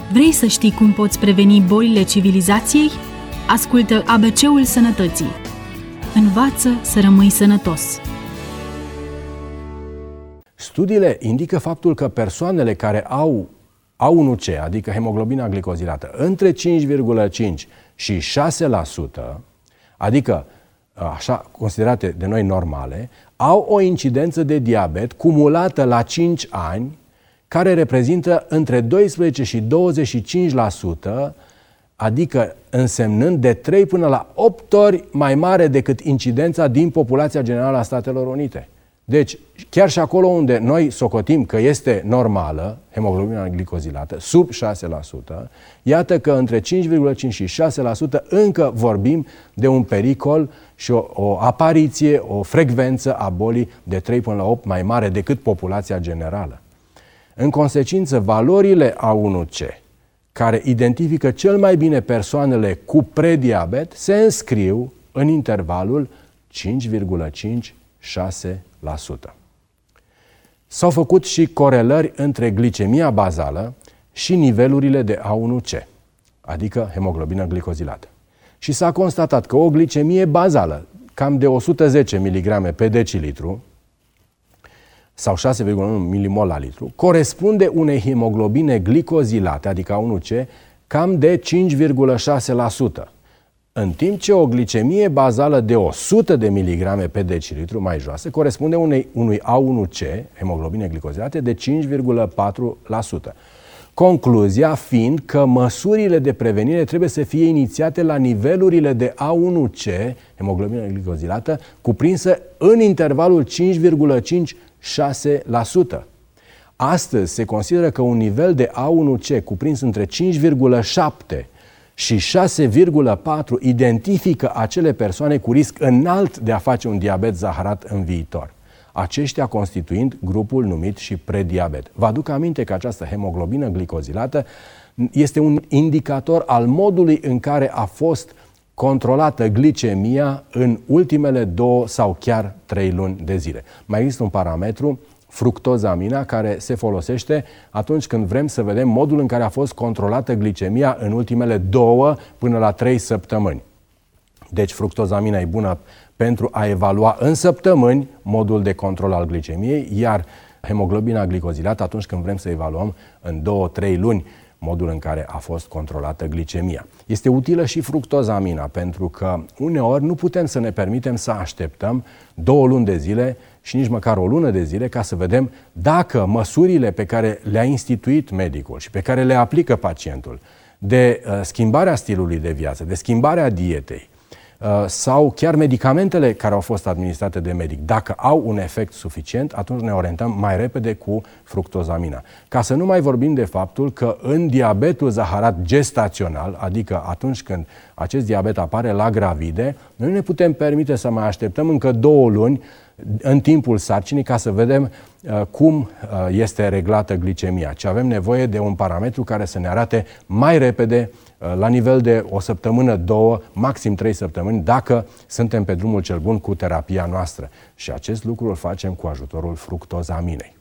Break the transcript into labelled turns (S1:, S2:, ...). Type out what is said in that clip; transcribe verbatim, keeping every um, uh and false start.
S1: Vrei să știi cum poți preveni bolile civilizației? Ascultă A B C-ul Sănătății. Învață să rămâi sănătos.
S2: Studiile indică faptul că persoanele care au A unu C, adică hemoglobina glicozilată, între cinci virgulă cinci și șase la sută, adică așa considerate de noi normale, au o incidență de diabet cumulată la cinci ani, care reprezintă între doisprezece și douăzeci și cinci la sută, adică însemnând de trei până la opt ori mai mare decât incidența din populația generală a Statelor Unite. Deci, chiar și acolo unde noi socotim că este normală, hemoglobina glicozilată, sub șase la sută, iată că între cinci virgulă cinci și șase la sută încă vorbim de un pericol și o, o apariție, o frecvență a bolii de trei până la opt mai mare decât populația generală. În consecință, valorile A unu C, care identifică cel mai bine persoanele cu prediabet, se înscriu în intervalul cinci virgulă cinci - șase la sută. S-au făcut și corelări între glicemia bazală și nivelurile de A unu C, adică hemoglobină glicozilată. Și s-a constatat că o glicemie bazală, cam de o sută zece miligrame pe decilitru, sau șase virgulă unu milimol la litru, corespunde unei hemoglobine glicozilate, adică A unu C, cam de cinci virgulă șase la sută. În timp ce o glicemie bazală de o sută de miligrame pe decilitru, mai joasă, corespunde unei, unui A unu C, hemoglobine glicozilate, de cinci virgulă patru la sută. Concluzia fiind că măsurile de prevenire trebuie să fie inițiate la nivelurile de A unu C, hemoglobină glicozilată, cuprinsă în intervalul cinci virgulă cinci - șase la sută. Astăzi se consideră că un nivel de A unu C cuprins între cinci virgulă șapte și șase virgulă patru identifică acele persoane cu risc înalt de a face un diabet zaharat în viitor, aceștia constituind grupul numit și prediabet. Vă aduc aminte că această hemoglobină glicozilată este un indicator al modului în care a fost controlată glicemia în ultimele două sau chiar trei luni de zile. Mai există un parametru, fructozamina, care se folosește atunci când vrem să vedem modul în care a fost controlată glicemia în ultimele două până la trei săptămâni. Deci fructozamina e bună pentru a evalua în săptămâni modul de control al glicemiei, iar hemoglobina glicozilată atunci când vrem să evaluăm în două trei luni modul în care a fost controlată glicemia. Este utilă și fructozamina, pentru că uneori nu putem să ne permitem să așteptăm două luni de zile și nici măcar o lună de zile ca să vedem dacă măsurile pe care le-a instituit medicul și pe care le aplică pacientul de uh, schimbarea stilului de viață, de schimbarea dietei, sau chiar medicamentele care au fost administrate de medic, dacă au un efect suficient, atunci ne orientăm mai repede cu fructozamina. Ca să nu mai vorbim de faptul că în diabetul zaharat gestațional, adică atunci când acest diabet apare la gravide, noi nu ne putem permite să mai așteptăm încă două luni în timpul sarcinii ca să vedem uh, cum uh, este reglată glicemia, ci avem nevoie de un parametru care să ne arate mai repede, uh, la nivel de o săptămână, două, maxim trei săptămâni, dacă suntem pe drumul cel bun cu terapia noastră. Și acest lucru îl facem cu ajutorul fructozaminei.